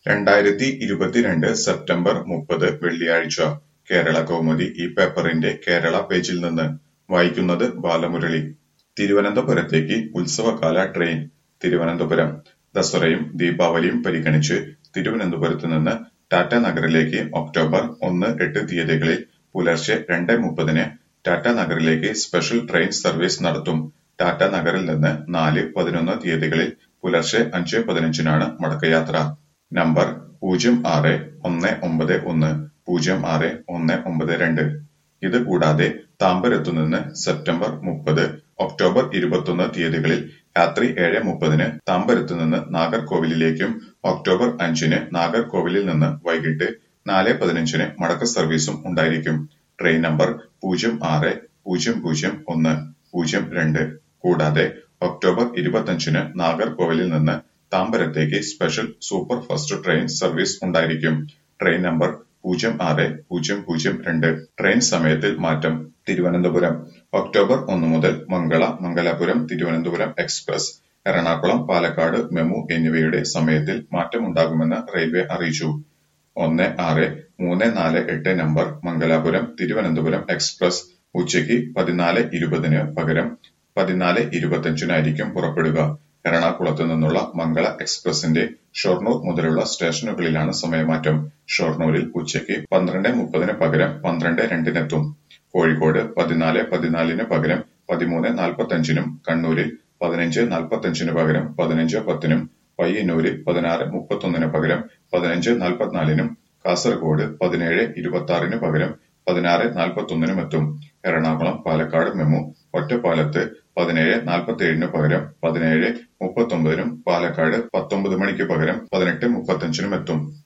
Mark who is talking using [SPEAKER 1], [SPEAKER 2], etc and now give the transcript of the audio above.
[SPEAKER 1] 2022 September 30 വെള്ളിയാഴ്ച കേരള കൗമുദി ഈ പേപ്പറിന്റെ കേരള പേജിൽ നിന്ന് വായിക്കുന്നത് ബാലമുരളി. തിരുവനന്തപുരത്തേക്ക് ഉത്സവകാല ട്രെയിൻ. തിരുവനന്തപുരം ദസറയും ദീപാവലിയും പരിഗണിച്ച് തിരുവനന്തപുരത്ത് നിന്ന് ടാറ്റാനഗറിലേക്ക് ഒക്ടോബർ 1-8 തീയതികളിൽ പുലർച്ചെ 2:30 ടാറ്റാനഗറിലേക്ക് സ്പെഷ്യൽ ട്രെയിൻ സർവീസ് നടത്തും. ടാറ്റാനഗറിൽ നിന്ന് 4-11 തീയതികളിൽ പുലർച്ചെ 5:15 മടക്കയാത്ര. നമ്പർ 06-191-06192. ഇത് കൂടാതെ താമ്പരത്തുനിന്ന് സെപ്റ്റംബർ 30, ഒക്ടോബർ 21 തീയതികളിൽ രാത്രി 7:30 താമ്പരത്ത് നിന്ന് നാഗർകോവിലിലേക്കും ഒക്ടോബർ 5 നാഗർകോവിലിൽ നിന്ന് വൈകിട്ട് 4:15 മടക്ക സർവീസും ഉണ്ടായിരിക്കും. Train number 06-001-02. കൂടാതെ ഒക്ടോബർ 25 നാഗർകോവിലിൽ നിന്ന് താമ്പരത്തേക്ക് special super fast train service ഉണ്ടായിരിക്കും. Train number 06-002. ട്രെയിൻ സമയത്തിൽ മാറ്റം. തിരുവനന്തപുരം ഒക്ടോബർ 1 മുതൽ മംഗലാപുരം തിരുവനന്തപുരം എക്സ്പ്രസ്, എറണാകുളം പാലക്കാട് മെമു എന്നിവയുടെ സമയത്തിൽ മാറ്റമുണ്ടാകുമെന്ന് റെയിൽവേ അറിയിച്ചു. 16-348 നമ്പർ മംഗലാപുരം തിരുവനന്തപുരം എക്സ്പ്രസ് ഉച്ചയ്ക്ക് 14:20 പകരം 14:25 പുറപ്പെടുക. എറണാകുളത്ത് നിന്നുള്ള മംഗള എക്സ്പ്രസിന്റെ ഷൊർണൂർ മുതലുള്ള സ്റ്റേഷനുകളിലാണ് സമയമാറ്റം. ഷൊർണൂരിൽ ഉച്ചയ്ക്ക് 12:30 പകരം 12:02 കോഴിക്കോട് 14:14 പകരം 13:45 കണ്ണൂരിൽ 15:45 പകരം 15:10 പയ്യന്നൂരിൽ 16:31 പകരം 15:44 കാസർഗോഡ് 17:26 പകരം 16:41 എറണാകുളം പാലക്കാട് മെമു ഒറ്റപ്പാലത്ത് 17:47 പകരം 17:39 പാലക്കാട് 19 മണിക്ക് പകരം 18:35